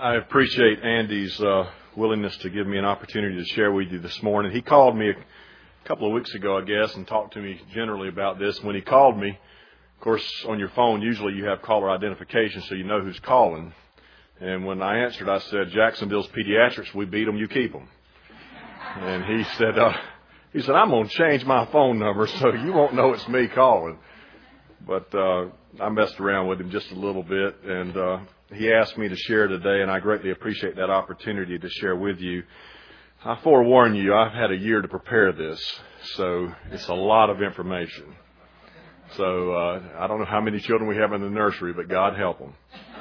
I appreciate Andy's willingness to give me an opportunity to share with you this morning. He called me a couple of weeks ago, I guess, and talked to me generally about this. When he called me, of course, on your phone, usually you have caller identification so you know who's calling. And when I answered, I said, Jacksonville's Pediatrics, we beat them, you keep them. And he said, I'm going to change my phone number so you won't know it's me calling. But I messed around with him just a little bit, and he asked me to share today, and I greatly appreciate that opportunity to share with you. I forewarn you, I've had a year to prepare this, so it's a lot of information. So I don't know how many children we have in the nursery, but God help them.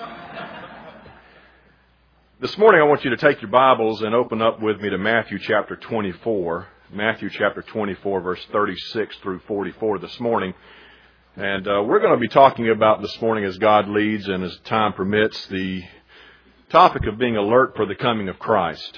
This morning I want you to take your Bibles and open up with me to Matthew chapter 24. Matthew chapter 24, verse 36 through 44 this morning. And we're going to be talking about this morning, as God leads and as time permits, the topic of being alert for the coming of Christ.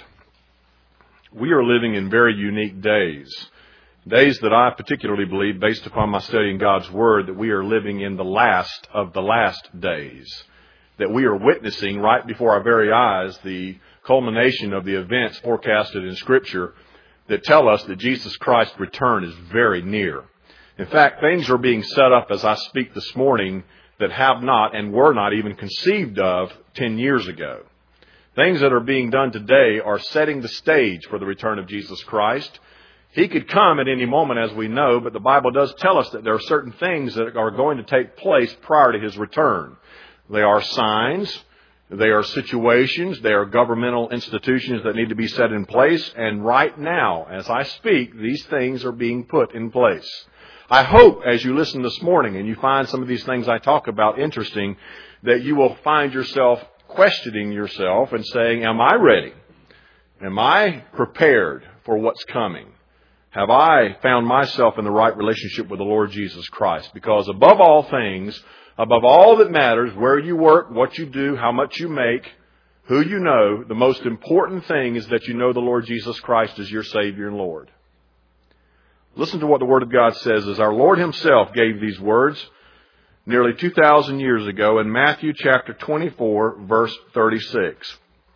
We are living in very unique days. Days that I particularly believe, based upon my studying God's Word, that we are living in the last of the last days. That we are witnessing right before our very eyes the culmination of the events forecasted in Scripture that tell us that Jesus Christ's return is very near. In fact, things are being set up as I speak this morning that have not and were not even conceived of 10 years ago. Things that are being done today are setting the stage for the return of Jesus Christ. He could come at any moment, as we know, but the Bible does tell us that there are certain things that are going to take place prior to His return. They are signs, they are situations, they are governmental institutions that need to be set in place, and right now, as I speak, these things are being put in place. I hope as you listen this morning and you find some of these things I talk about interesting, that you will find yourself questioning yourself and saying, am I ready? Am I prepared for what's coming? Have I found myself in the right relationship with the Lord Jesus Christ? Because above all things, above all that matters, where you work, what you do, how much you make, who you know, the most important thing is that you know the Lord Jesus Christ as your Savior and Lord. Listen to what the Word of God says as our Lord Himself gave these words nearly 2,000 years ago in Matthew chapter 24, verse 36.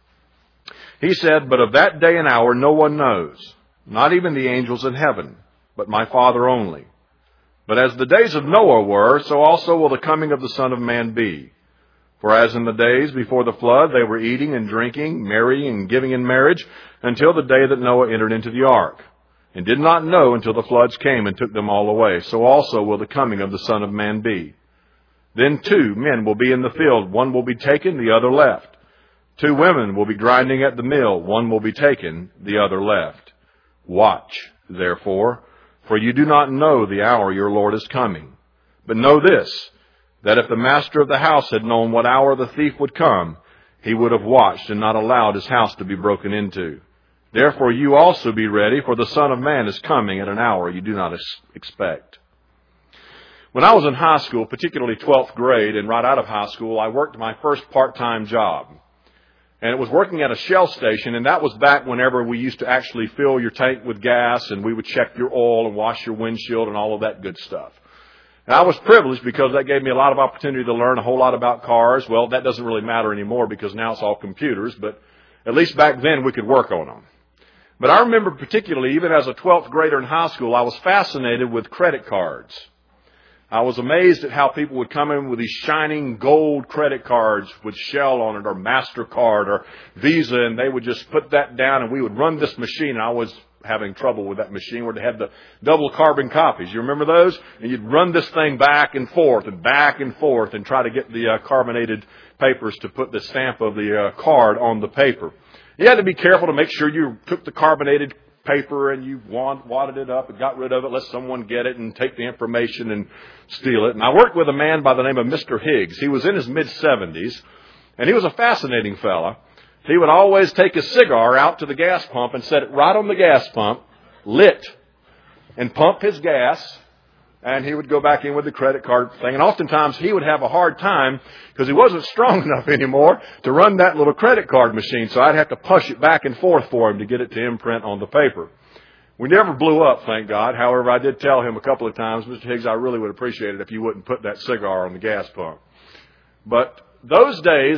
He said, "But of that day and hour no one knows, not even the angels in heaven, but my Father only. But as the days of Noah were, so also will the coming of the Son of Man be. For as in the days before the flood they were eating and drinking, marrying and giving in marriage, until the day that Noah entered into the ark, and did not know until the floods came and took them all away. So also will the coming of the Son of Man be. Then 2 men will be in the field, one will be taken, the other left. 2 women will be grinding at the mill, one will be taken, the other left. Watch, therefore, for you do not know the hour your Lord is coming. But know this, that if the master of the house had known what hour the thief would come, he would have watched and not allowed his house to be broken into. Therefore you also be ready, for the Son of Man is coming at an hour you do not expect." When I was in high school, particularly 12th grade, and right out of high school, I worked my first part-time job. And it was working at a Shell station, and that was back whenever we used to actually fill your tank with gas, and we would check your oil and wash your windshield and all of that good stuff. And I was privileged because that gave me a lot of opportunity to learn a whole lot about cars. Well, that doesn't really matter anymore because now it's all computers, but at least back then we could work on them. But I remember particularly, even as a 12th grader in high school, I was fascinated with credit cards. I was amazed at how people would come in with these shining gold credit cards with Shell on it, or MasterCard, or Visa, and they would just put that down, and we would run this machine. And I was having trouble with that machine where they had the double carbon copies. You remember those? And you'd run this thing back and forth and try to get the carbonated papers to put the stamp of the card on the paper. You had to be careful to make sure you took the carbonated paper and you wadded it up and got rid of it, let someone get it and take the information and steal it. And I worked with a man by the name of Mr. Higgs. He was in his mid-70s, and he was a fascinating fella. He would always take his cigar out to the gas pump and set it right on the gas pump, lit, and pump his gas. And he would go back in with the credit card thing. And oftentimes he would have a hard time because he wasn't strong enough anymore to run that little credit card machine. So I'd have to push it back and forth for him to get it to imprint on the paper. We never blew up, thank God. However, I did tell him a couple of times, Mr. Higgs, I really would appreciate it if you wouldn't put that cigar on the gas pump. But those days,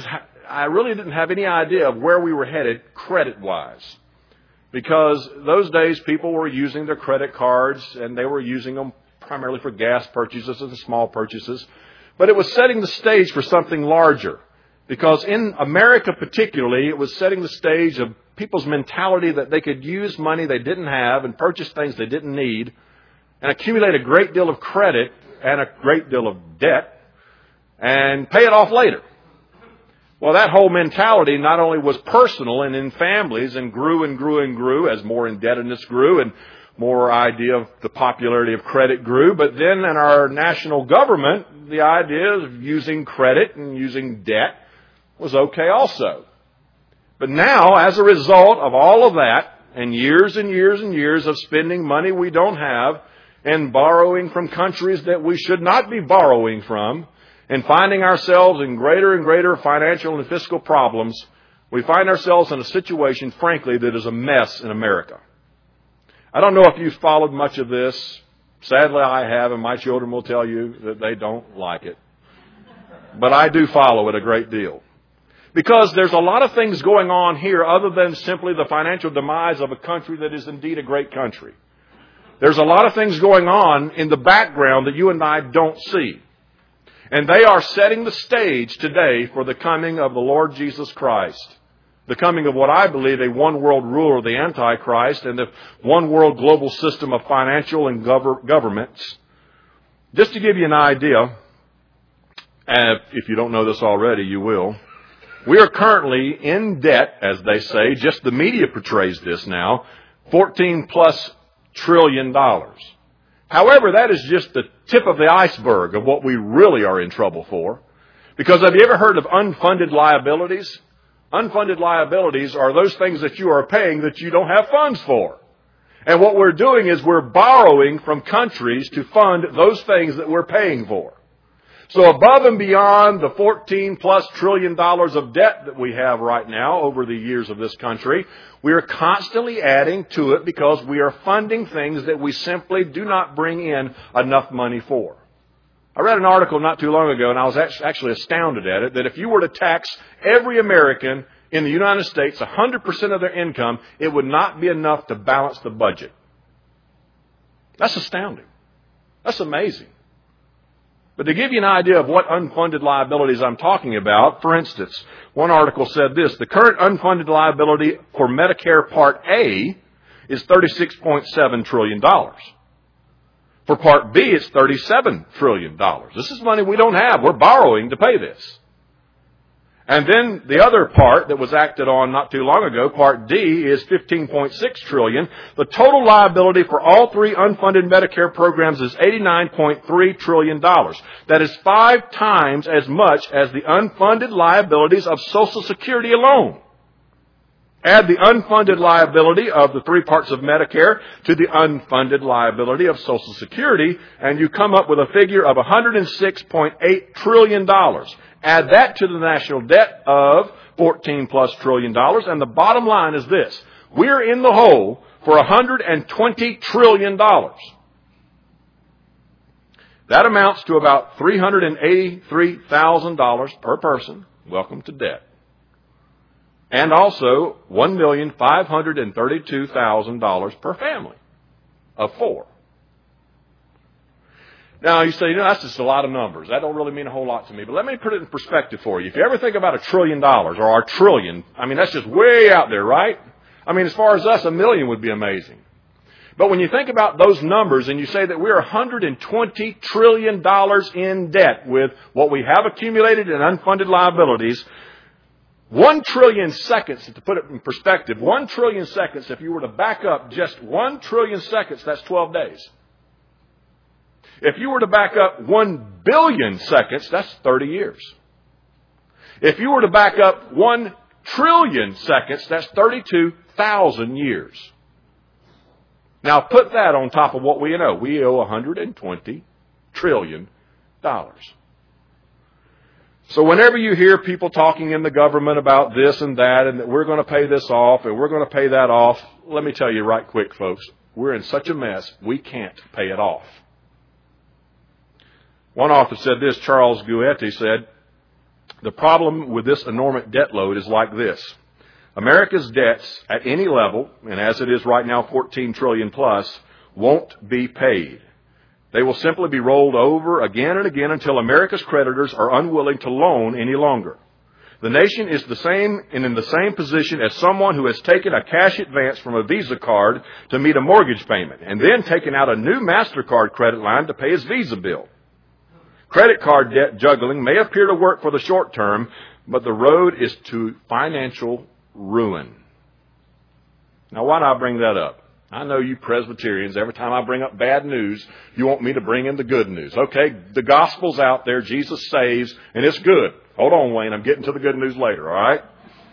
I really didn't have any idea of where we were headed credit-wise. Because those days people were using their credit cards and they were using them primarily for gas purchases and small purchases. But it was setting the stage for something larger. Because in America particularly, it was setting the stage of people's mentality that they could use money they didn't have and purchase things they didn't need and accumulate a great deal of credit and a great deal of debt and pay it off later. Well, that whole mentality not only was personal and in families and grew and grew and grew as more indebtedness grew and more idea of the popularity of credit grew, but then in our national government, the idea of using credit and using debt was okay also. But now, as a result of all of that, and years and years and years of spending money we don't have, and borrowing from countries that we should not be borrowing from, and finding ourselves in greater and greater financial and fiscal problems, we find ourselves in a situation, frankly, that is a mess in America. I don't know if you've followed much of this. Sadly, I have, and my children will tell you that they don't like it. But I do follow it a great deal. Because there's a lot of things going on here other than simply the financial demise of a country that is indeed a great country. There's a lot of things going on in the background that you and I don't see. And they are setting the stage today for the coming of the Lord Jesus Christ. The coming of what I believe a one world ruler, the Antichrist, and the one world global system of financial and governments. Just to give you an idea, and if you don't know this already, you will. We are currently in debt, as they say, just the media portrays this now, $14+ trillion. However, that is just the tip of the iceberg of what we really are in trouble for. Because have you ever heard of unfunded liabilities? Unfunded liabilities are those things that you are paying that you don't have funds for. And what we're doing is we're borrowing from countries to fund those things that we're paying for. So above and beyond the $14+ trillion of debt that we have right now over the years of this country, we are constantly adding to it because we are funding things that we simply do not bring in enough money for. I read an article not too long ago, and I was actually astounded at it, that if you were to tax every American in the United States 100% of their income, it would not be enough to balance the budget. That's astounding. That's amazing. But to give you an idea of what unfunded liabilities I'm talking about, for instance, one article said this: the current unfunded liability for Medicare Part A is $36.7 trillion. For Part B, it's $37 trillion. This is money we don't have. We're borrowing to pay this. And then the other part that was acted on not too long ago, Part D, is $15.6 trillion. The total liability for all three unfunded Medicare programs is $89.3 trillion. That is 5 times as much as the unfunded liabilities of Social Security alone. Add the unfunded liability of the 3 parts of Medicare to the unfunded liability of Social Security, and you come up with a figure of $106.8 trillion. Add that to the national debt of $14+ trillion, and the bottom line is this: we're in the hole for $120 trillion. That amounts to about $383,000 per person. Welcome to debt. And also $1,532,000 per family of 4. Now, you say, that's just a lot of numbers. That don't really mean a whole lot to me. But let me put it in perspective for you. If you ever think about $1 trillion or our trillion, that's just way out there, right? As far as us, $1 million would be amazing. But when you think about those numbers and you say that we're $120 trillion in debt with what we have accumulated in unfunded liabilities, 1 trillion seconds, to put it in perspective, 1 trillion seconds, if you were to back up just 1 trillion seconds, that's 12 days. If you were to back up 1 billion seconds, that's 30 years. If you were to back up 1 trillion seconds, that's 32,000 years. Now put that on top of what we know. We owe $120 trillion. So whenever you hear people talking in the government about this and that, and that we're going to pay this off and we're going to pay that off, let me tell you right quick, folks, we're in such a mess, we can't pay it off. One author said this, Charles Guetti said, The problem with this enormous debt load is like this. America's debts at any level, and as it is right now 14 trillion plus, won't be paid. They will simply be rolled over again and again until America's creditors are unwilling to loan any longer. The nation is in the same position as someone who has taken a cash advance from a Visa card to meet a mortgage payment and then taken out a new MasterCard credit line to pay his Visa bill. Credit card debt juggling may appear to work for the short term, but the road is to financial ruin. Now, why do I bring that up? I know you Presbyterians, every time I bring up bad news, you want me to bring in the good news. Okay, the gospel's out there, Jesus saves, and it's good. Hold on, Wayne, I'm getting to the good news later, all right?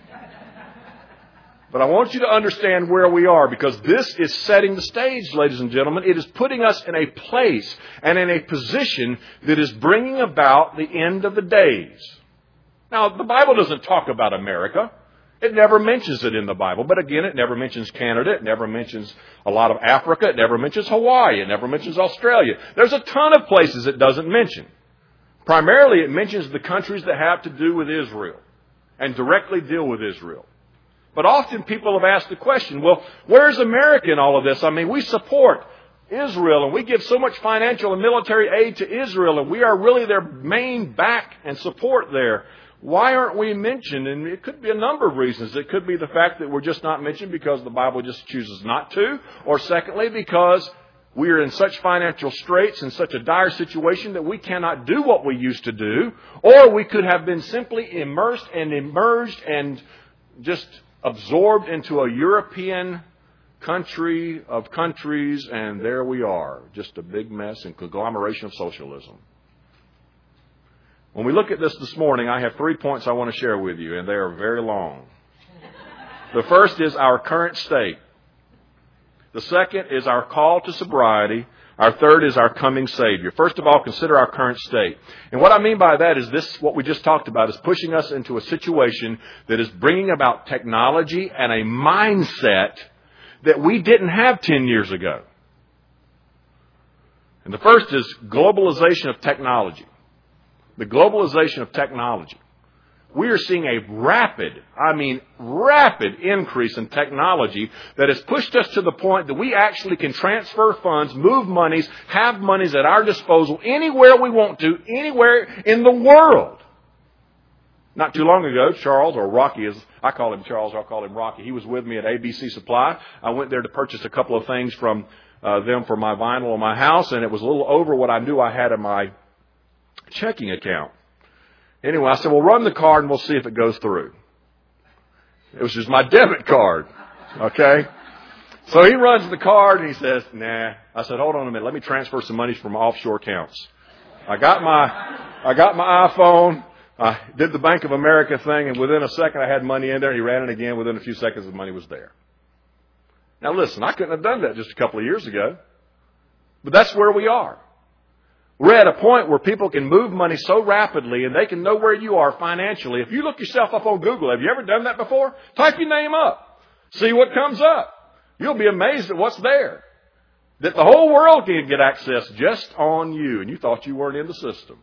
But I want you to understand where we are, because this is setting the stage, ladies and gentlemen. It is putting us in a place and in a position that is bringing about the end of the days. Now, the Bible doesn't talk about America. It never mentions it in the Bible. But again, it never mentions Canada. It never mentions a lot of Africa. It never mentions Hawaii. It never mentions Australia. There's a ton of places it doesn't mention. Primarily, it mentions the countries that have to do with Israel and directly deal with Israel. But often people have asked the question, well, where's America in all of this? I mean, we support Israel and we give so much financial and military aid to Israel and we are really their main back and support there. Why aren't we mentioned? And it could be a number of reasons. It could be the fact that we're just not mentioned because the Bible just chooses not to. Or secondly, because we are in such financial straits and such a dire situation that we cannot do what we used to do. Or we could have been simply immersed and emerged and just absorbed into a European country of countries, and there we are, just a big mess and conglomeration of socialism. When we look at this morning, I have 3 points I want to share with you, and they are very long. The first is our current state. The second is our call to sobriety. Our third is our coming Savior. First of all, consider our current state. And what I mean by that is this, what we just talked about, is pushing us into a situation that is bringing about technology and a mindset that we didn't have 10 years ago. And the first is globalization of technology. The globalization of technology. We are seeing a rapid increase in technology that has pushed us to the point that we actually can transfer funds, move monies, have monies at our disposal anywhere we want to, anywhere in the world. Not too long ago, Charles, or Rocky, as I call him Charles, I'll call him Rocky, he was with me at ABC Supply. I went there to purchase a couple of things from them for my vinyl on my house, and it was a little over what I knew I had in my checking account. Anyway, I said, well, run the card and we'll see if it goes through. It was just my debit card. Okay? So he runs the card and he says, nah. I said, hold on a minute. Let me transfer some money from offshore accounts. I got my iPhone. I did the Bank of America thing, and within a second I had money in there. He ran it again. Within a few seconds the money was there. Now listen, I couldn't have done that just a couple of years ago. But that's where we are. We're at a point where people can move money so rapidly and they can know where you are financially. If you look yourself up on Google, have you ever done that before? Type your name up. See what comes up. You'll be amazed at what's there. That the whole world can get access just on you, and you thought you weren't in the system.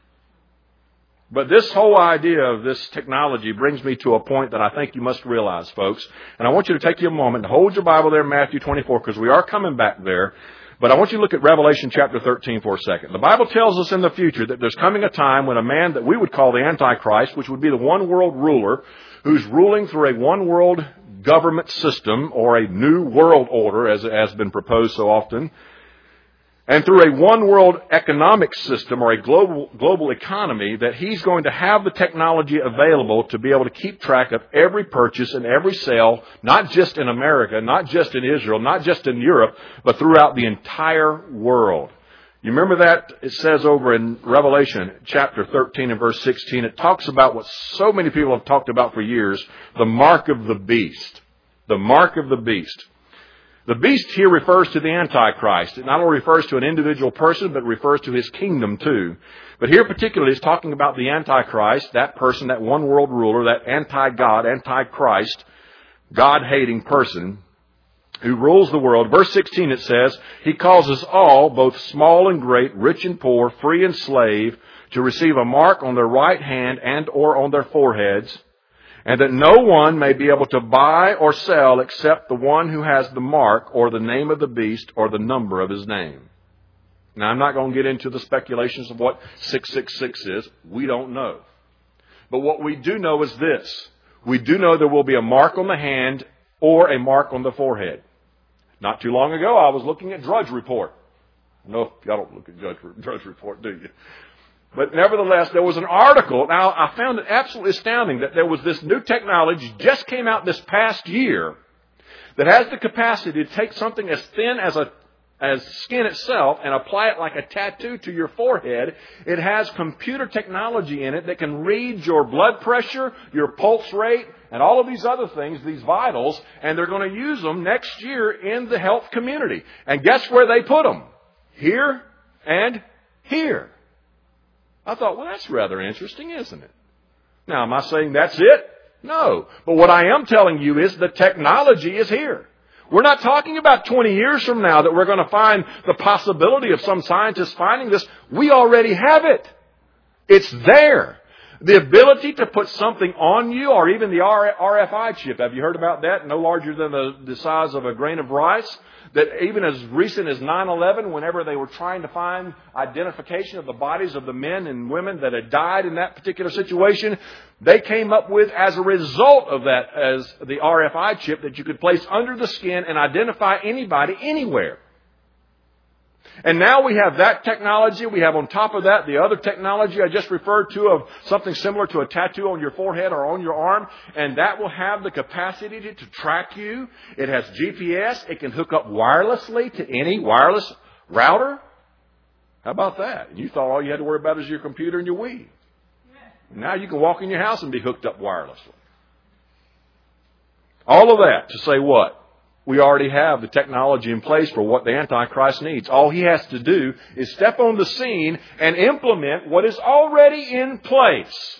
But this whole idea of this technology brings me to a point that I think you must realize, folks. And I want you to take you a moment and hold your Bible there in Matthew 24, because we are coming back there. But I want you to look at Revelation chapter 13 for a second. The Bible tells us in the future that there's coming a time when a man that we would call the Antichrist, which would be the one world ruler, who's ruling through a one world government system, or a new world order, as it has been proposed so often, and through a one world economic system, or a global economy, that he's going to have the technology available to be able to keep track of every purchase and every sale, not just in America, not just in Israel, not just in Europe, but throughout the entire world. You remember that? It says over in Revelation chapter 13 and verse 16, it talks about what so many people have talked about for years, the mark of the beast. The mark of the beast. The beast here refers to the Antichrist. It not only refers to an individual person, but refers to his kingdom too. But here particularly is talking about the Antichrist, that person, that one world ruler, that anti-God, anti-Christ, God-hating person who rules the world. Verse 16 it says, he causes all, both small and great, rich and poor, free and slave, to receive a mark on their right hand and or on their foreheads, and that no one may be able to buy or sell except the one who has the mark or the name of the beast or the number of his name. Now, I'm not going to get into the speculations of what 666 is. We don't know. But what we do know is this. We do know there will be a mark on the hand or a mark on the forehead. Not too long ago, I was looking at Drudge Report. No, y'all don't look at Drudge Report, do you? But nevertheless, there was an article. Now, I found it absolutely astounding that there was this new technology just came out this past year that has the capacity to take something as thin as skin itself and apply it like a tattoo to your forehead. It has computer technology in it that can read your blood pressure, your pulse rate, and all of these other things, these vitals, and they're going to use them next year in the health community. And guess where they put them? Here and here. I thought, well, that's rather interesting, isn't it? Now, am I saying that's it? No. But what I am telling you is the technology is here. We're not talking about 20 years from now that we're going to find the possibility of some scientist finding this. We already have it. It's there. The ability to put something on you, or even the RFID chip. Have you heard about that? No larger than the size of a grain of rice. That even as recent as 9/11, whenever they were trying to find identification of the bodies of the men and women that had died in that particular situation, they came up with, as a result of that, as the RFID chip that you could place under the skin and identify anybody anywhere. And now we have that technology. We have on top of that the other technology I just referred to of something similar to a tattoo on your forehead or on your arm. And that will have the capacity to track you. It has GPS. It can hook up wirelessly to any wireless router. How about that? And you thought all you had to worry about is your computer and your Wii. Now you can walk in your house and be hooked up wirelessly. All of that to say what? We already have the technology in place for what the Antichrist needs. All he has to do is step on the scene and implement what is already in place.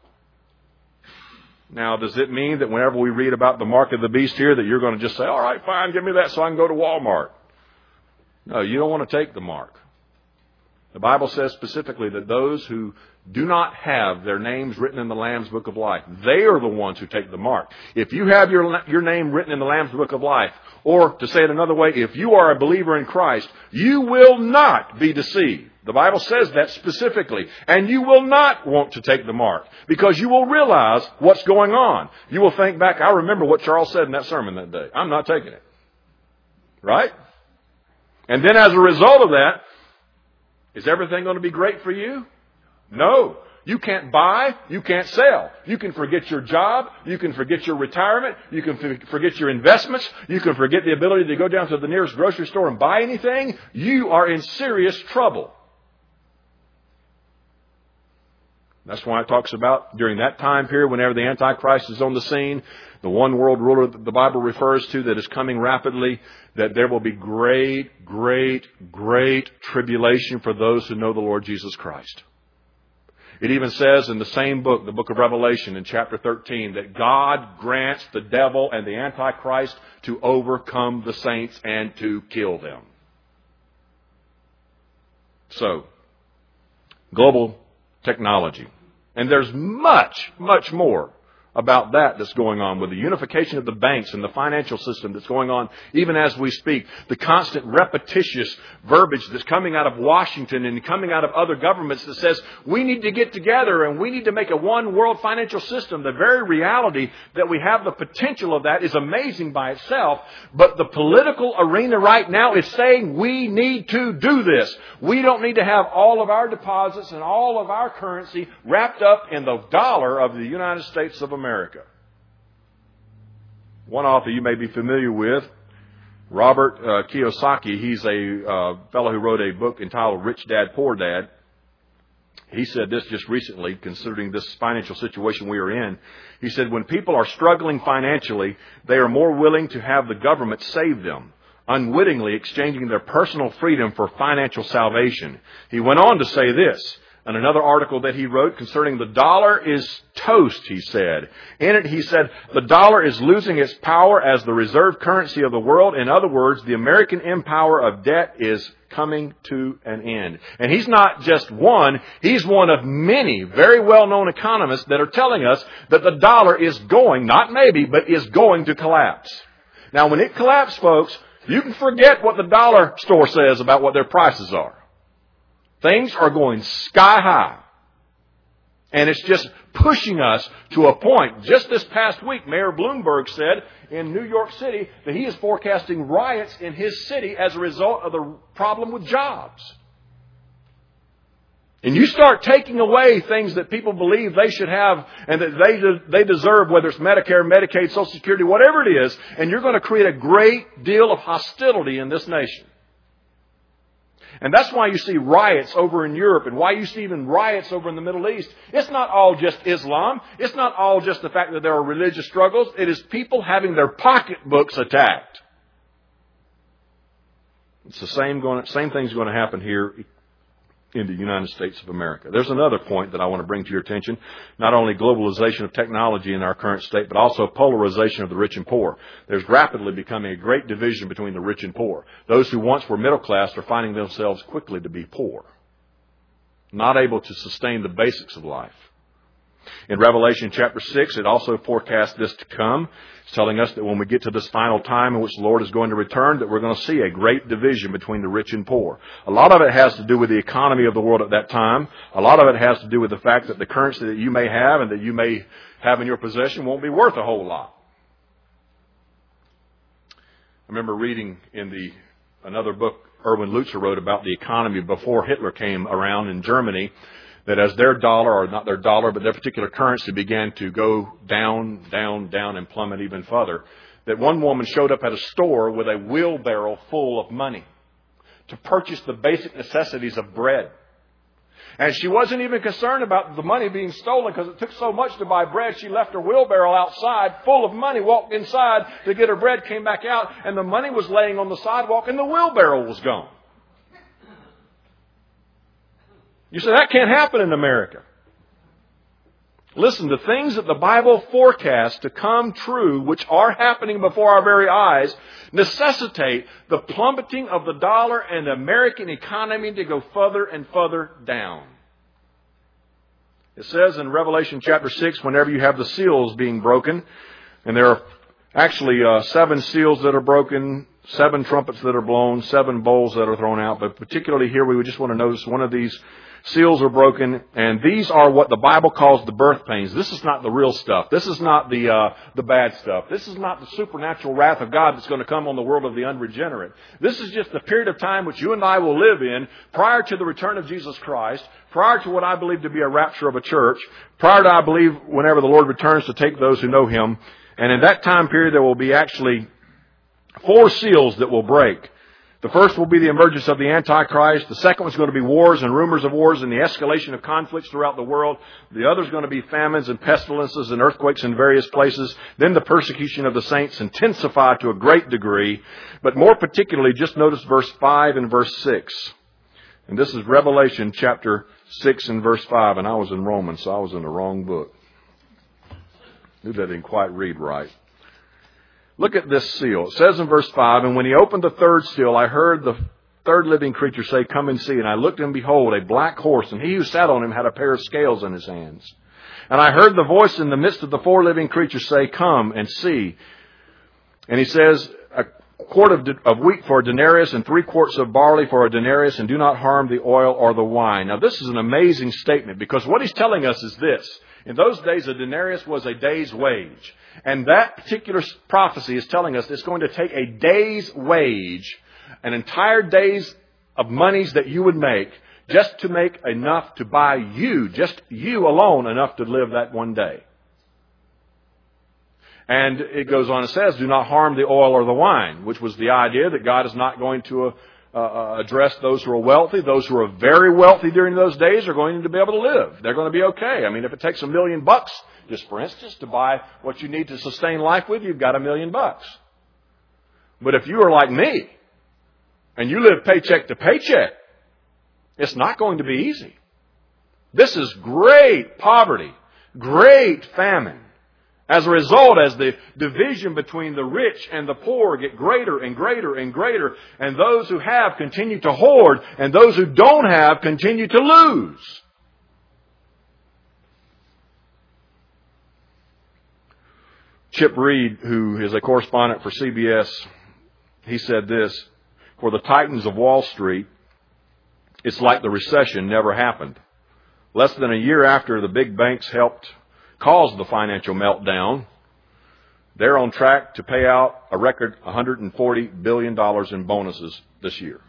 Now, does it mean that whenever we read about the mark of the beast here that you're going to just say, all right, fine, give me that so I can go to Walmart? No, you don't want to take the mark. The Bible says specifically that those who do not have their names written in the Lamb's Book of Life, they are the ones who take the mark. If you have your name written in the Lamb's Book of Life, or to say it another way, if you are a believer in Christ, you will not be deceived. The Bible says that specifically. And you will not want to take the mark because you will realize what's going on. You will think back, I remember what Charles said in that sermon that day. I'm not taking it. Right? And then as a result of that, is everything going to be great for you? No. You can't buy. You can't sell. You can forget your job. You can forget your retirement. You can forget your investments. You can forget the ability to go down to the nearest grocery store and buy anything. You are in serious trouble. That's why it talks about during that time period, whenever the Antichrist is on the scene, the one world ruler that the Bible refers to that is coming rapidly, that there will be great, great, great tribulation for those who know the Lord Jesus Christ. It even says in the same book, the book of Revelation in chapter 13, that God grants the devil and the Antichrist to overcome the saints and to kill them. So, global technology. And there's much, much more about that's going on with the unification of the banks and the financial system that's going on even as we speak. The constant repetitious verbiage that's coming out of Washington and coming out of other governments that says we need to get together and we need to make a one world financial system. The very reality that we have the potential of that is amazing by itself. But the political arena right now is saying we need to do this. We don't need to have all of our deposits and all of our currency wrapped up in the dollar of the United States of America. One author you may be familiar with, Robert Kiyosaki, he's a fellow who wrote a book entitled Rich Dad, Poor Dad. He said this just recently, considering this financial situation we are in. He said, when people are struggling financially, they are more willing to have the government save them, unwittingly exchanging their personal freedom for financial salvation. He went on to say this, in another article that he wrote concerning the dollar is toast, he said. In it, he said, the dollar is losing its power as the reserve currency of the world. In other words, the American empire of debt is coming to an end. And he's not just one, he's one of many very well-known economists that are telling us that the dollar is going, not maybe, but is going to collapse. Now, when it collapses, folks, you can forget what the dollar store says about what their prices are. Things are going sky high. And it's just pushing us to a point. Just this past week, Mayor Bloomberg said in New York City that he is forecasting riots in his city as a result of the problem with jobs. And you start taking away things that people believe they should have and that they deserve, whether it's Medicare, Medicaid, Social Security, whatever it is, and you're going to create a great deal of hostility in this nation. And that's why you see riots over in Europe and why you see even riots over in the Middle East. It's not all just Islam. It's not all just the fact that there are religious struggles. It is people having their pocketbooks attacked. It's the same thing's going to happen here in the United States of America. There's another point that I want to bring to your attention. Not only globalization of technology in our current state, but also polarization of the rich and poor. There's rapidly becoming a great division between the rich and poor. Those who once were middle class are finding themselves quickly to be poor, not able to sustain the basics of life. In Revelation chapter 6, it also forecasts this to come. It's telling us that when we get to this final time in which the Lord is going to return, that we're going to see a great division between the rich and poor. A lot of it has to do with the economy of the world at that time. A lot of it has to do with the fact that the currency that you may have and that you may have in your possession won't be worth a whole lot. I remember reading in another book Erwin Lutzer wrote about the economy before Hitler came around in Germany, that as their dollar, or not their dollar, but their particular currency began to go down, down, down and plummet even further, that one woman showed up at a store with a wheelbarrow full of money to purchase the basic necessities of bread. And she wasn't even concerned about the money being stolen because it took so much to buy bread. She left her wheelbarrow outside full of money, walked inside to get her bread, came back out, and the money was laying on the sidewalk and the wheelbarrow was gone. You say, that can't happen in America. Listen, the things that the Bible forecasts to come true, which are happening before our very eyes, necessitate the plummeting of the dollar and the American economy to go further and further down. It says in Revelation chapter 6, whenever you have the seals being broken, and there are actually 7 seals that are broken, 7 trumpets that are blown, 7 bowls that are thrown out, but particularly here we would just want to notice one of these seals are broken, and these are what the Bible calls the birth pains. This is not the real stuff. This is not the bad stuff. This is not the supernatural wrath of God that's going to come on the world of the unregenerate. This is just the period of time which you and I will live in prior to the return of Jesus Christ, prior to what I believe to be a rapture of a church, prior to, I believe, whenever the Lord returns to take those who know Him. And in that time period, there will be actually 4 seals that will break. The first will be the emergence of the Antichrist. The second one's going to be wars and rumors of wars and the escalation of conflicts throughout the world. The other is going to be famines and pestilences and earthquakes in various places. Then the persecution of the saints intensified to a great degree. But more particularly, just notice verse 5 and verse 6. And this is Revelation chapter 6 and verse 5. And I was in Romans, so I was in the wrong book. Knew that I didn't quite read right. Look at this seal. It says in verse 5, and when he opened the third seal, I heard the third living creature say, come and see. And I looked and behold, a black horse, and he who sat on him had a pair of scales in his hands. And I heard the voice in the midst of the 4 living creatures say, come and see. And he says, a quart of wheat for a denarius and 3 quarts of barley for a denarius, and do not harm the oil or the wine. Now this is an amazing statement, because what he's telling us is this. In those days, a denarius was a day's wage. And that particular prophecy is telling us it's going to take a day's wage, an entire day's of monies that you would make, just to make enough to buy you, just you alone, enough to live that one day. And it goes on and says, do not harm the oil or the wine, which was the idea that God is not going to address those who are wealthy. Those who are very wealthy during those days are going to be able to live. They're going to be okay. I mean, if it takes $1 million, just for instance, to buy what you need to sustain life with, you've got $1 million. But if you are like me and you live paycheck to paycheck, it's not going to be easy. This is great poverty, great famine. As a result, as the division between the rich and the poor get greater and greater and greater, and those who have continue to hoard, and those who don't have continue to lose. Chip Reed, who is a correspondent for CBS, he said this, "For the titans of Wall Street, it's like the recession never happened. Less than a year after the big banks helped cause the financial meltdown, they're on track to pay out a record $140 billion in bonuses this year."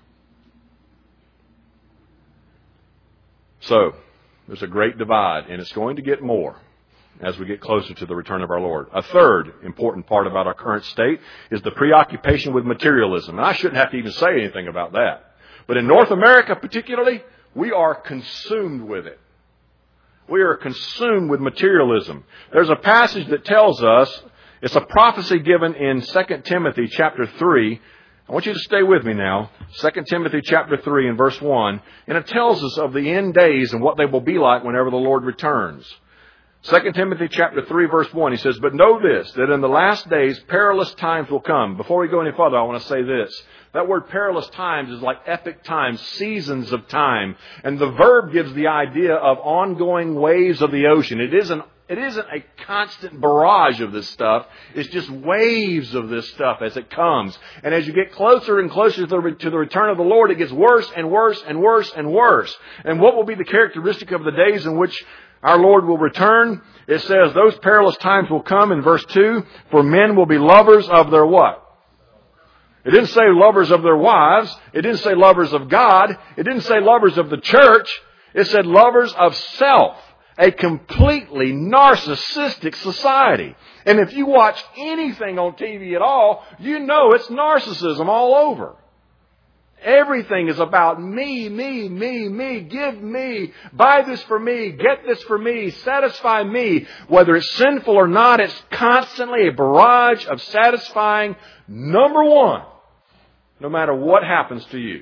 So, there's a great divide, and it's going to get more as we get closer to the return of our Lord. A third important part about our current state is the preoccupation with materialism. And I shouldn't have to even say anything about that. But in North America particularly, we are consumed with it. We are consumed with materialism. There's a passage that tells us, it's a prophecy given in 2 Timothy chapter 3. I want you to stay with me now. 2 Timothy chapter 3 and verse 1. And it tells us of the end days and what they will be like whenever the Lord returns. 2 Timothy chapter 3 verse 1, he says, "But know this, that in the last days perilous times will come." Before we go any further, I want to say this. That word perilous times is like epic times, seasons of time. And the verb gives the idea of ongoing waves of the ocean. It isn't a constant barrage of this stuff. It's just waves of this stuff as it comes. And as you get closer and closer to the return of the Lord, it gets worse and worse and worse and worse. And what will be the characteristic of the days in which our Lord will return? It says, those perilous times will come in verse 2, "For men will be lovers of their" what? It didn't say lovers of their wives. It didn't say lovers of God. It didn't say lovers of the church. It said lovers of self. A completely narcissistic society. And if you watch anything on TV at all, you know it's narcissism all over. Everything is about me, me, me, me. Give me. Buy this for me. Get this for me. Satisfy me. Whether it's sinful or not, it's constantly a barrage of satisfying number one, no matter what happens to you.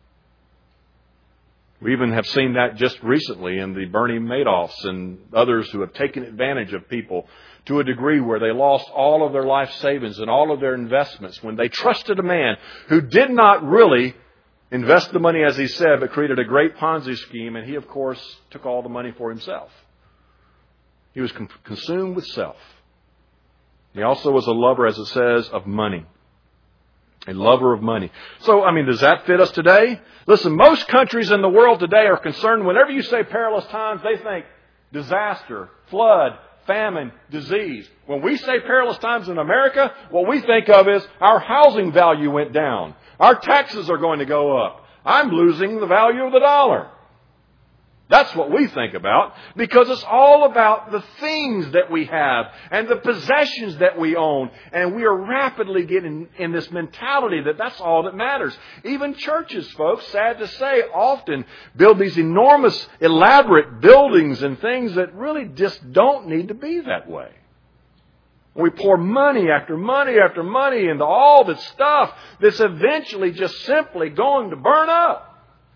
We even have seen that just recently in the Bernie Madoffs and others who have taken advantage of people to a degree where they lost all of their life savings and all of their investments when they trusted a man who did not really invest the money as he said, but created a great Ponzi scheme, and he, of course, took all the money for himself. He was consumed with self. He also was a lover, as it says, of money. A lover of money. So, does that fit us today? Listen, most countries in the world today are concerned, whenever you say perilous times, they think disaster, flood, famine, disease. When we say perilous times in America, what we think of is our housing value went down. Our taxes are going to go up. I'm losing the value of the dollar. That's what we think about, because it's all about the things that we have and the possessions that we own. And we are rapidly getting in this mentality that that's all that matters. Even churches, folks, sad to say, often build these enormous, elaborate buildings and things that really just don't need to be that way. We pour money after money after money into all this stuff that's eventually just simply going to burn up.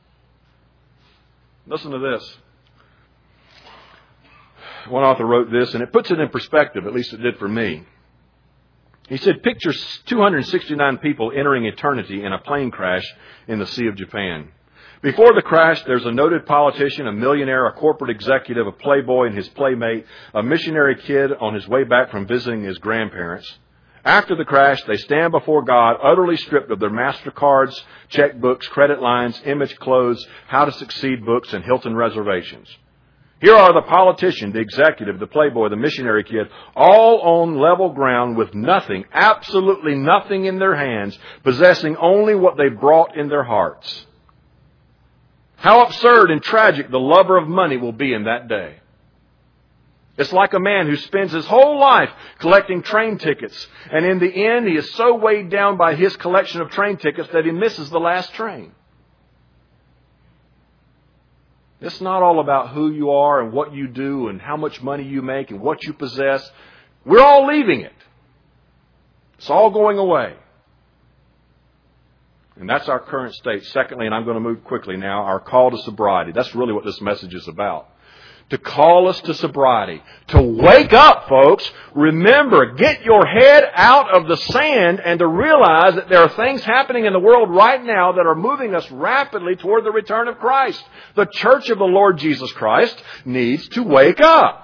Listen to this. One author wrote this, and it puts it in perspective, at least it did for me. He said, picture 269 people entering eternity in a plane crash in the Sea of Japan. Before the crash, there's a noted politician, a millionaire, a corporate executive, a playboy and his playmate, a missionary kid on his way back from visiting his grandparents. After the crash, they stand before God, utterly stripped of their MasterCards, checkbooks, credit lines, image clothes, How to Succeed books, and Hilton reservations. Here are the politician, the executive, the playboy, the missionary kid, all on level ground with nothing, absolutely nothing in their hands, possessing only what they brought in their hearts. How absurd and tragic the lover of money will be in that day. It's like a man who spends his whole life collecting train tickets, and in the end he is so weighed down by his collection of train tickets that he misses the last train. It's not all about who you are and what you do and how much money you make and what you possess. We're all leaving it. It's all going away. And that's our current state. Secondly, and I'm going to move quickly now, our call to sobriety. That's really what this message is about. to call us to sobriety, to wake up, folks. Remember, get your head out of the sand and to realize that there are things happening in the world right now that are moving us rapidly toward the return of Christ. The church of the Lord Jesus Christ needs to wake up.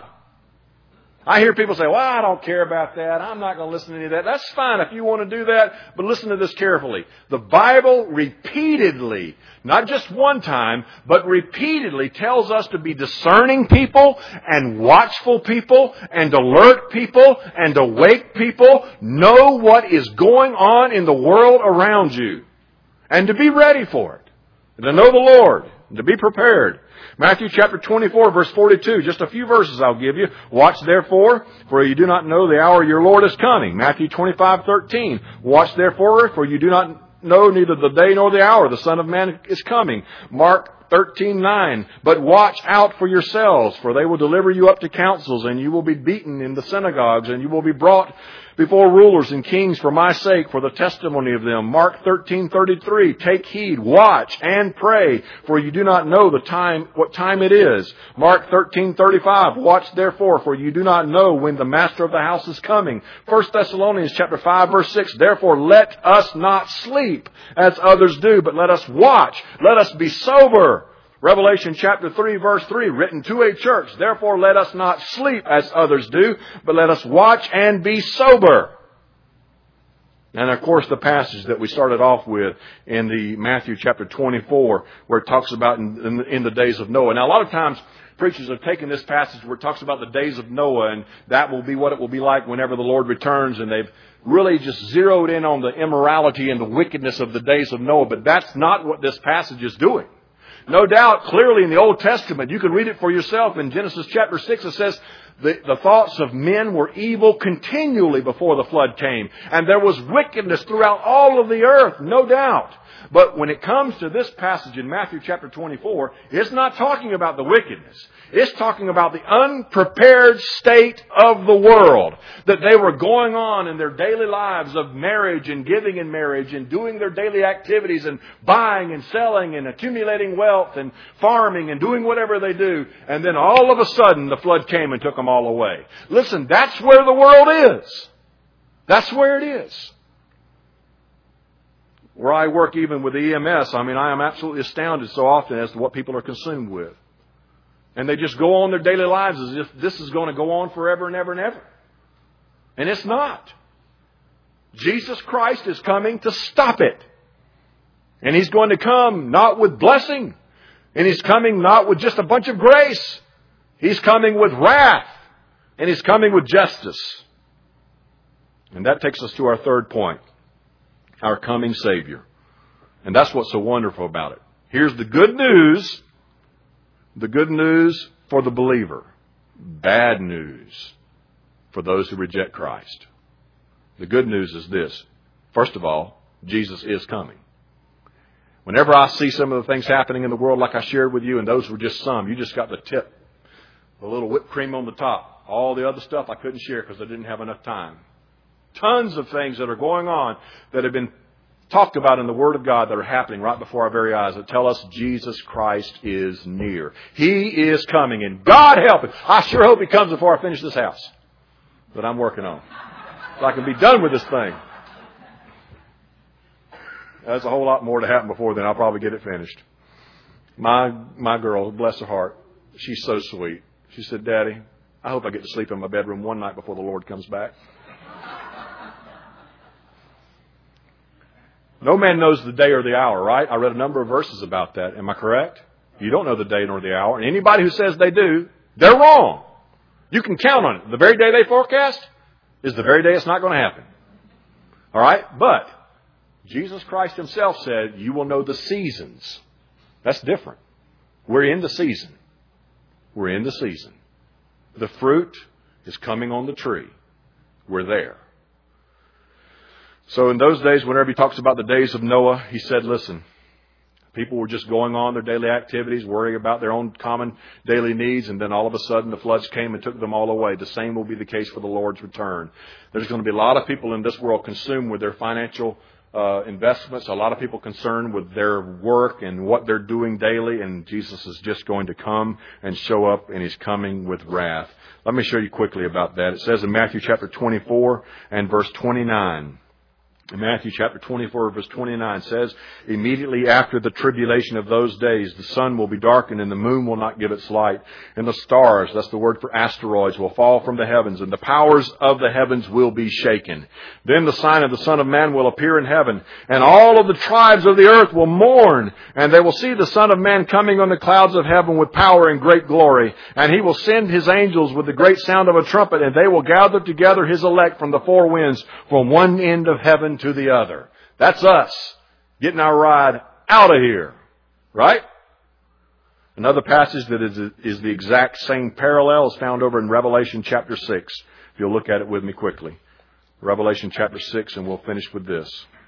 I hear people say, well, I don't care about that. I'm not going to listen to any of that. That's fine if you want to do that, but listen to this carefully. The Bible repeatedly, not just one time, but repeatedly tells us to be discerning people and watchful people and alert people and awake people. Know what is going on in the world around you and to be ready for it and to know the Lord and to be prepared. Matthew chapter 24, verse 42. Just a few verses I'll give you. Watch therefore, for you do not know the hour your Lord is coming. Matthew 25:13. Watch therefore, for you do not know neither the day nor the hour the Son of Man is coming. Mark 13:9. But watch out for yourselves, for they will deliver you up to councils, and you will be beaten in the synagogues, and you will be brought before rulers and kings for my sake, for the testimony of them. Mark 13:33. Take heed, watch, and pray, for you do not know what time it is. Mark 13:35. Watch therefore, for you do not know when the master of the house is coming. 1 Thessalonians chapter 5, verse 6. Therefore let us not sleep as others do, but let us watch. Let us be sober. Revelation chapter 3, verse 3, written to a church. Therefore let us not sleep as others do, but let us watch and be sober. And of course the passage that we started off with in the Matthew chapter 24, where it talks about in the days of Noah. Now a lot of times preachers have taken this passage where it talks about the days of Noah, and that will be what it will be like whenever the Lord returns, and they've really just zeroed in on the immorality and the wickedness of the days of Noah. But that's not what this passage is doing. No doubt, clearly in the Old Testament, you can read it for yourself. In Genesis chapter 6, it says, the thoughts of men were evil continually before the flood came. And there was wickedness throughout all of the earth, no doubt. But when it comes to this passage in Matthew chapter 24, it's not talking about the wickedness. It's talking about the unprepared state of the world that they were going on in their daily lives of marriage and giving in marriage and doing their daily activities and buying and selling and accumulating wealth and farming and doing whatever they do. And then all of a sudden the flood came and took them all away. Listen, that's where the world is. That's where it is. Where I work even with the EMS, I am absolutely astounded so often as to what people are consumed with. And they just go on their daily lives as if this is going to go on forever and ever and ever. And it's not. Jesus Christ is coming to stop it. And He's going to come not with blessing. And He's coming not with just a bunch of grace. He's coming with wrath. And He's coming with justice. And that takes us to our third point. Our coming Savior. And that's what's so wonderful about it. Here's the good news. The good news for the believer. Bad news for those who reject Christ. The good news is this. First of all, Jesus is coming. Whenever I see some of the things happening in the world like I shared with you, and those were just some, you just got the tip. A little whipped cream on the top. All the other stuff I couldn't share because I didn't have enough time. Tons of things that are going on that have been talked about in the Word of God that are happening right before our very eyes that tell us Jesus Christ is near. He is coming, and God help it. I sure hope He comes before I finish this house that I'm working on, so I can be done with this thing. There's a whole lot more to happen before then. I'll probably get it finished. My girl, bless her heart, she's so sweet. She said, Daddy, I hope I get to sleep in my bedroom one night before the Lord comes back. No man knows the day or the hour, right? I read a number of verses about that. Am I correct? You don't know the day nor the hour. And anybody who says they do, they're wrong. You can count on it. The very day they forecast is the very day it's not going to happen. All right? But Jesus Christ Himself said, you will know the seasons. That's different. We're in the season. We're in the season. The fruit is coming on the tree. We're there. So in those days, whenever He talks about the days of Noah, He said, listen, people were just going on their daily activities, worrying about their own common daily needs, and then all of a sudden the floods came and took them all away. The same will be the case for the Lord's return. There's going to be a lot of people in this world consumed with their financial investments, a lot of people concerned with their work and what they're doing daily, and Jesus is just going to come and show up, and He's coming with wrath. Let me show you quickly about that. It says in Matthew chapter 24 and verse 29. Matthew chapter 24 verse 29 says, immediately after the tribulation of those days, the sun will be darkened and the moon will not give its light. And the stars, that's the word for asteroids, will fall from the heavens and the powers of the heavens will be shaken. Then the sign of the Son of Man will appear in heaven and all of the tribes of the earth will mourn and they will see the Son of Man coming on the clouds of heaven with power and great glory. And He will send His angels with the great sound of a trumpet and they will gather together His elect from the four winds from one end of heaven to the other. That's us getting our ride out of here. Right? Another passage that is the exact same parallel is found over in Revelation chapter 6. If you'll look at it with me quickly. Revelation chapter 6, and we'll finish with this.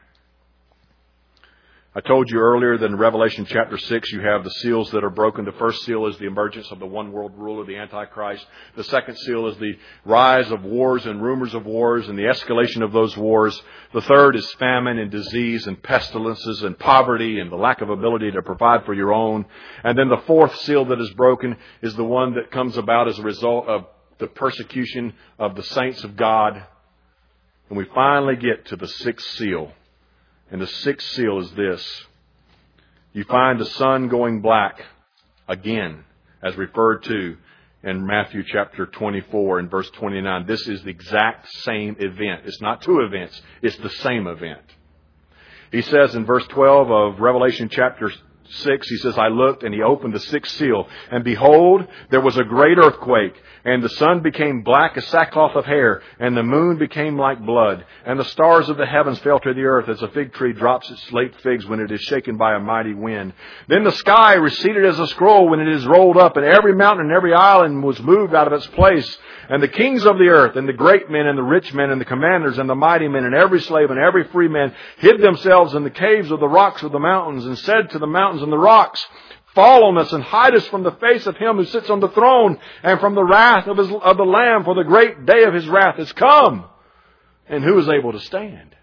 I told you earlier that in Revelation chapter 6 you have the seals that are broken. The first seal is the emergence of the one world ruler, the Antichrist. The second seal is the rise of wars and rumors of wars and the escalation of those wars. The third is famine and disease and pestilences and poverty and the lack of ability to provide for your own. And then the fourth seal that is broken is the one that comes about as a result of the persecution of the saints of God. And we finally get to the sixth seal. And the sixth seal is this. You find the sun going black again, as referred to in Matthew chapter 24 and verse 29. This is the exact same event. It's not two events. It's the same event. He says in verse 12 of Revelation chapter 6, he says, I looked and He opened the sixth seal. And behold, there was a great earthquake. And the sun became black as sackcloth of hair. And the moon became like blood. And the stars of the heavens fell to the earth as a fig tree drops its late figs when it is shaken by a mighty wind. Then the sky receded as a scroll when it is rolled up. And every mountain and every island was moved out of its place. And the kings of the earth and the great men and the rich men and the commanders and the mighty men and every slave and every free man hid themselves in the caves of the rocks of the mountains and said to the mountains and the rocks, fall on us and hide us from the face of Him who sits on the throne and from the wrath of the Lamb, for the great day of His wrath has come. And who is able to stand?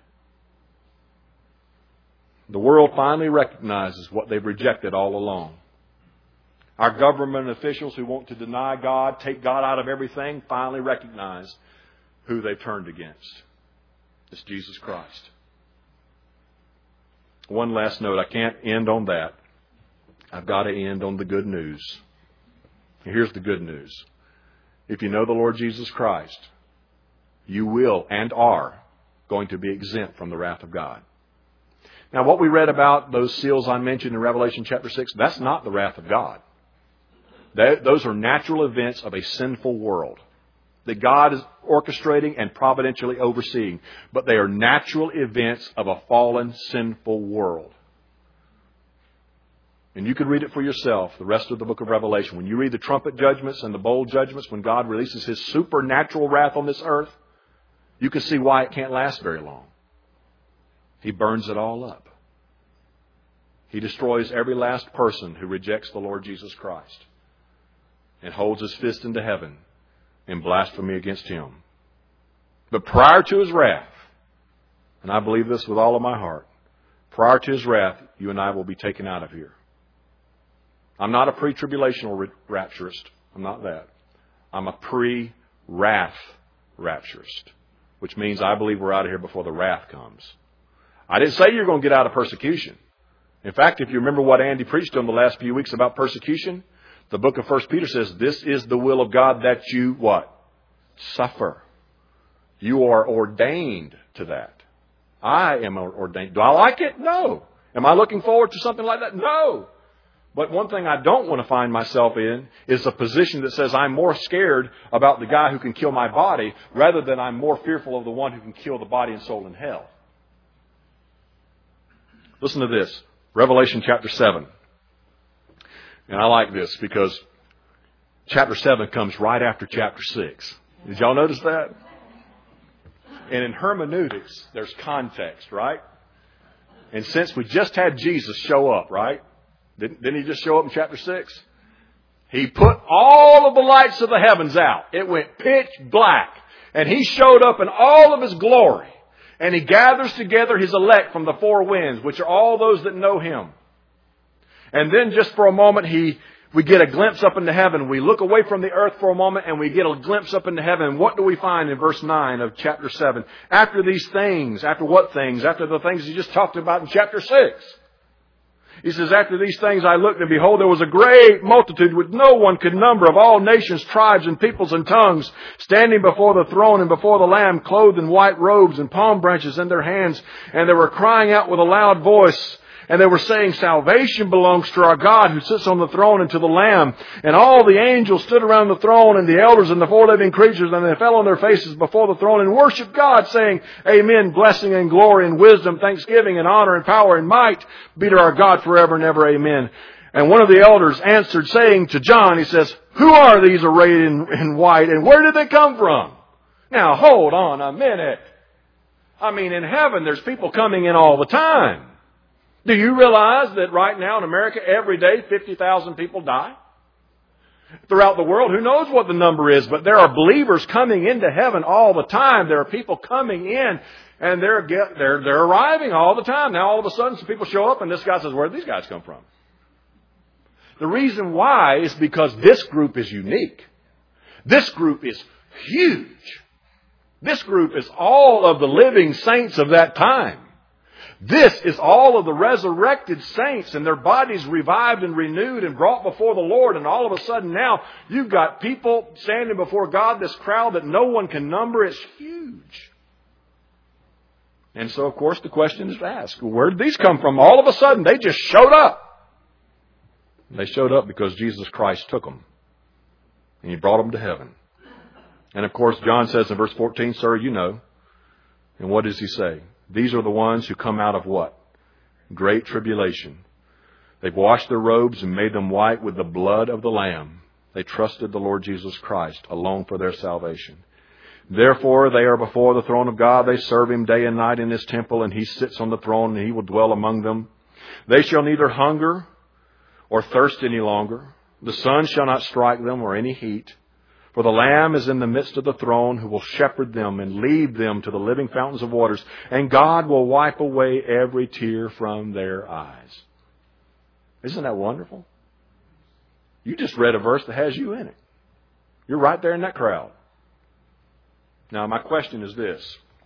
The world finally recognizes what they've rejected all along. Our government officials who want to deny God, take God out of everything, finally recognize who they've turned against. It's Jesus Christ. One last note. I can't end on that. I've got to end on the good news. Here's the good news. If you know the Lord Jesus Christ, you will and are going to be exempt from the wrath of God. Now, what we read about those seals I mentioned in Revelation chapter 6, that's not the wrath of God. Those are natural events of a sinful world that God is orchestrating and providentially overseeing. But they are natural events of a fallen, sinful world. And you can read it for yourself, the rest of the book of Revelation. When you read the trumpet judgments and the bowl judgments, when God releases His supernatural wrath on this earth, you can see why it can't last very long. He burns it all up. He destroys every last person who rejects the Lord Jesus Christ and holds his fist into heaven in blasphemy against Him. But prior to His wrath, and I believe this with all of my heart, prior to His wrath, you and I will be taken out of here. I'm not a pre-tribulational rapturist. I'm not that. I'm a pre-wrath rapturist, which means I believe we're out of here before the wrath comes. I didn't say you're going to get out of persecution. In fact, if you remember what Andy preached on the last few weeks about persecution, the book of 1 Peter says, this is the will of God that you, what? Suffer. You are ordained to that. I am ordained. Do I like it? No. Am I looking forward to something like that? No. But one thing I don't want to find myself in is a position that says I'm more scared about the guy who can kill my body rather than I'm more fearful of the one who can kill the body and soul in hell. Listen to this. Revelation chapter 7. And I like this because chapter 7 comes right after chapter 6. Did y'all notice that? And in hermeneutics, there's context, right? And since we just had Jesus show up, right? Didn't He just show up in chapter 6? He put all of the lights of the heavens out. It went pitch black. And He showed up in all of His glory. And He gathers together His elect from the four winds, which are all those that know Him. And then just for a moment, we get a glimpse up into heaven. We look away from the earth for a moment and we get a glimpse up into heaven. What do we find in verse 9 of chapter 7? After these things, after what things? After the things He just talked about in chapter 6. He says, after these things I looked, and behold, there was a great multitude which no one could number, of all nations, tribes, and peoples, and tongues, standing before the throne and before the Lamb, clothed in white robes and palm branches in their hands. And they were crying out with a loud voice, and they were saying, salvation belongs to our God who sits on the throne and to the Lamb. And all the angels stood around the throne, and the elders and the four living creatures, and they fell on their faces before the throne and worshiped God, saying, Amen, blessing and glory and wisdom, thanksgiving and honor and power and might be to our God forever and ever. Amen. And one of the elders answered, saying to John, he says, who are these arrayed in white, and where did they come from? Now, hold on a minute. I mean, in heaven, there's people coming in all the time. Do you realize that right now in America, every day, 50,000 people die? Throughout the world, who knows what the number is, but there are believers coming into heaven all the time. There are people coming in, and they're arriving all the time. Now, all of a sudden, some people show up, and this guy says, where did these guys come from? The reason why is because this group is unique. This group is huge. This group is all of the living saints of that time. This is all of the resurrected saints and their bodies revived and renewed and brought before the Lord. And all of a sudden now you've got people standing before God, this crowd that no one can number. It's huge. And so, of course, the question is asked, where did these come from? All of a sudden, they just showed up. They showed up because Jesus Christ took them. And He brought them to heaven. And, of course, John says in verse 14, sir, you know. And what does he say? These are the ones who come out of what? Great tribulation. They've washed their robes and made them white with the blood of the Lamb. They trusted the Lord Jesus Christ alone for their salvation. Therefore, they are before the throne of God. They serve Him day and night in His temple, and He sits on the throne, and He will dwell among them. They shall neither hunger or thirst any longer. The sun shall not strike them or any heat. For the Lamb is in the midst of the throne, who will shepherd them and lead them to the living fountains of waters. And God will wipe away every tear from their eyes. Isn't that wonderful? You just read a verse that has you in it. You're right there in that crowd. Now, my question is this.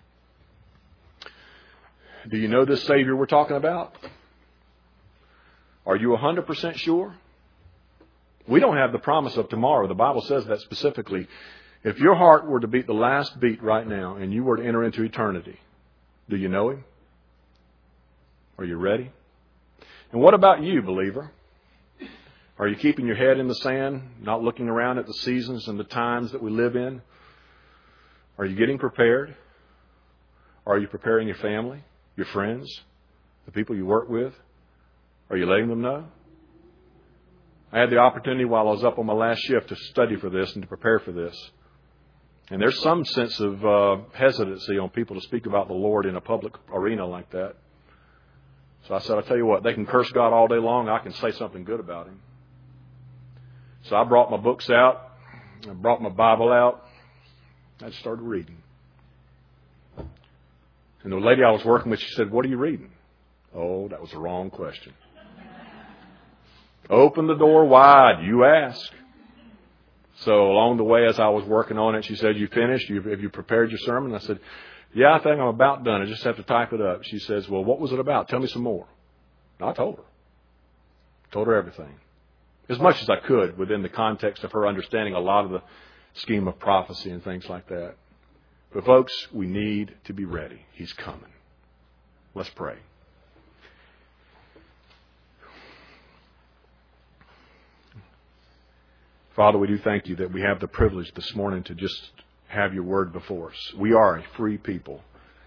Do you know this Savior we're talking about? Are you 100% sure? We don't have the promise of tomorrow. The Bible says that specifically. If your heart were to beat the last beat right now and you were to enter into eternity, do you know Him? Are you ready? And what about you, believer? Are you keeping your head in the sand, not looking around at the seasons and the times that we live in? Are you getting prepared? Are you preparing your family, your friends, the people you work with? Are you letting them know? I had the opportunity while I was up on my last shift to study for this and to prepare for this. And there's some sense of hesitancy on people to speak about the Lord in a public arena like that. So I said, I'll tell you what, they can curse God all day long. I can say something good about Him. So I brought my books out. I brought my Bible out. I started reading. And the lady I was working with, she said, what are you reading? Oh, that was the wrong question. Open the door wide, you ask. So along the way as I was working on it, she said, you finished? Have you prepared your sermon? I said, yeah, I think I'm about done. I just have to type it up. She says, well, what was it about? Tell me some more. And I told her. Told her everything. As much as I could within the context of her understanding a lot of the scheme of prophecy and things like that. But folks, we need to be ready. He's coming. Let's pray. Father, we do thank You that we have the privilege this morning to just have Your word before us. We are a free people.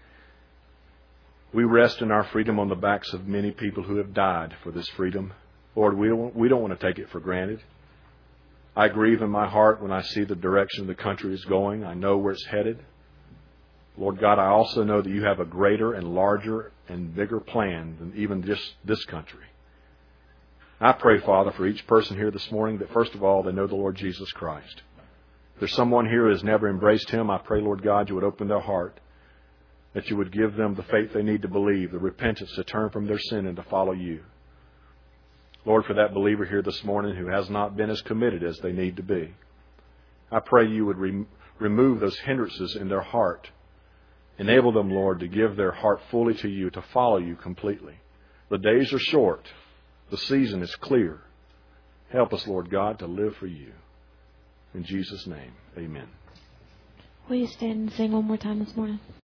We rest in our freedom on the backs of many people who have died for this freedom. Lord, we don't want to take it for granted. I grieve in my heart when I see the direction the country is going. I know where it's headed. Lord God, I also know that You have a greater and larger and bigger plan than even just this country. I pray, Father, for each person here this morning that, first of all, they know the Lord Jesus Christ. If there's someone here who has never embraced Him, I pray, Lord God, You would open their heart that you would give them the faith they need to believe, the repentance to turn from their sin and to follow you. Lord, for that believer here this morning who has not been as committed as they need to be, I pray you would remove those hindrances in their heart. Enable them, Lord, to give their heart fully to you, to follow you completely. The days are short. The season is clear. Help us, Lord God, to live for you. In Jesus' name, amen. Will you stand and sing one more time this morning?